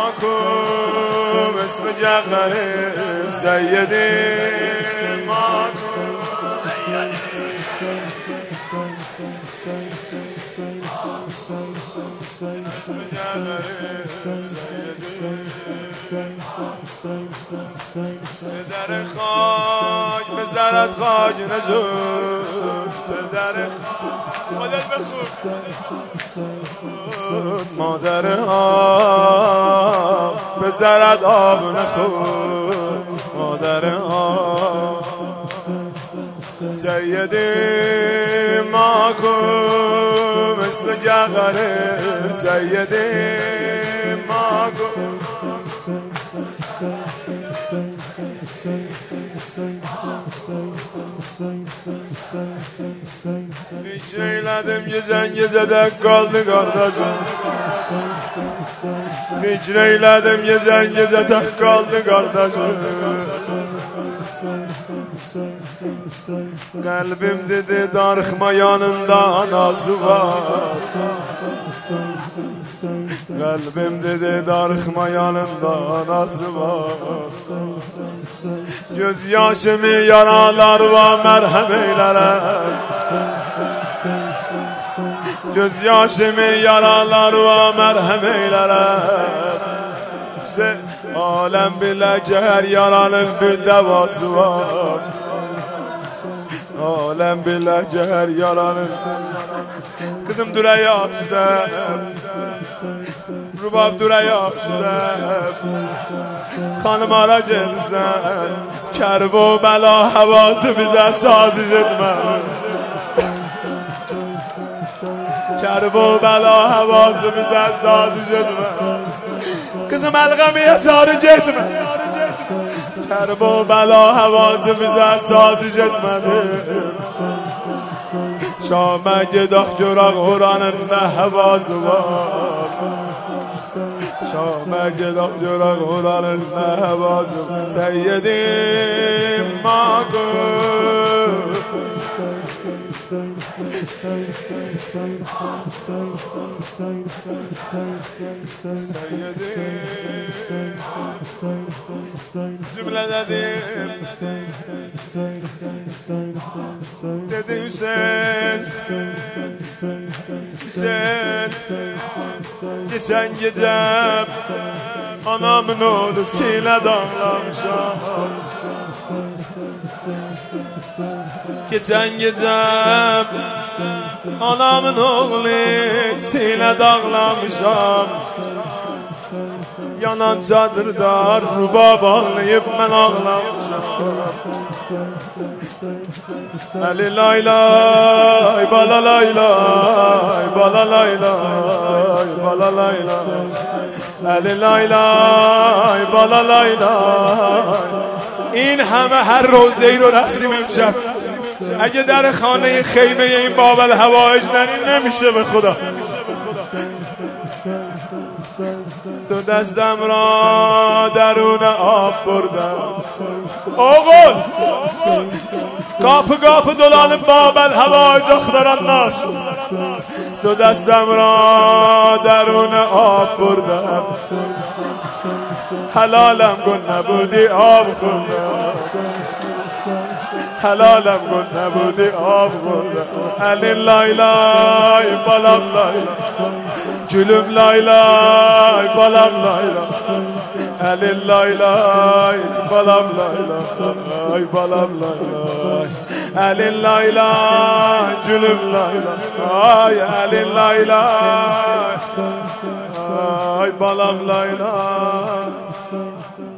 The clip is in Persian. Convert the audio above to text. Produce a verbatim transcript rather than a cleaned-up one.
ماكو اسم جغل سيدي ماكو در خاک بزرد خاک نزود در خودت بخود مادر آب بزرد آب نخود مادر آب سیدی ماکو مثل جغره سیدی ماکو Hiç eyledim gecen gecede kaldı kardeşim Hiç eyledim gecen gecede kaldı kardeşim Kalbim dedi darıkma yanında anası var Kalbim dedi darıkma yanında anası var Göz yaşımı yaralar var merhem eylere Göz yaşımı yaralar var merhem eylere Alem bile ki her yaranın bir devası var Alem bile ki her yaranın Kızım duraya üstte Rubab duraya üstte Hanım aracın sen Kerbo bela havası bize saziz etme Kerbo bela havası bize saziz etme Kızım elgamiye sarı gitme Kerbo bela havası bize saziz etmedi Şam'a gidak görak oranın ne havası var Şam'a gidak görak oranın ne havası var Seyyedim mağdur Cümle dedim Dedi Hüseyin Hüseyin Geçen gecem Anamın oğlu sile damlamışam Geçen gecem Anamın oğlu sile dağlamışam Yanan çadırda ruba bağlayıp ben ağlamışam Ali lay lay bala lay lay bala lay lay bala lay lay Ali lay lay bala lay lay این همه هر روزه‌ای رو رفتیم امشب اگه در خانه خیمه این باب الهوایج نریم نمیشه به خدا تو دستم را درون آب بردم oğul kapı kapı dolanıp باب الهوایج اخترانlar تو دستم را درون آب بردم حلالم کن نبودی آب خوردم حلالم کن نبودی آب خوردم علی لای لای بالام لای گلüm lay lay balam lay lay Ali lay lay balam lay lay balam lay lay Ali lay lay gülüm lay lay Ali lay lay balam lay lay